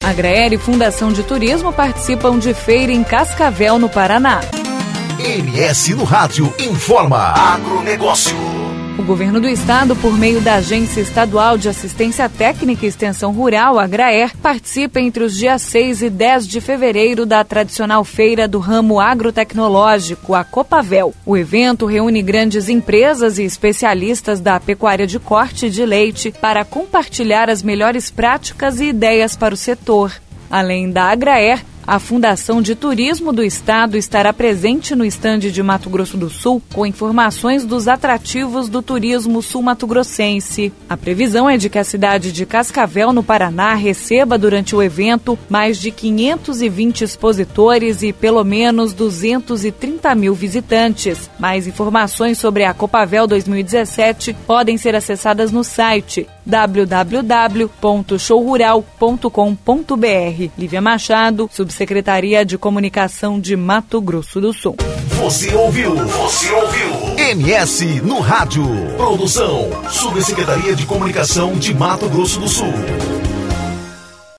Agraer e Fundação de Turismo participam de feira em Cascavel, no Paraná. MS no Rádio informa. Agronegócio. O governo do estado, por meio da Agência Estadual de Assistência Técnica e Extensão Rural, Agraer, participa entre os dias 6 e 10 de fevereiro da tradicional feira do ramo agrotecnológico, a Copavel. O evento reúne grandes empresas e especialistas da pecuária de corte e de leite para compartilhar as melhores práticas e ideias para o setor. Além da Agraer, a Fundação de Turismo do Estado estará presente no estande de Mato Grosso do Sul com informações dos atrativos do turismo sul-mato-grossense. A previsão é de que a cidade de Cascavel, no Paraná, receba durante o evento mais de 520 expositores e pelo menos 230 mil visitantes. Mais informações sobre a Copavel 2017 podem ser acessadas no site www.showrural.com.br. Lívia Machado, Subsecretaria de Comunicação de Mato Grosso do Sul. Você ouviu? MS no Rádio. Produção, Subsecretaria de Comunicação de Mato Grosso do Sul.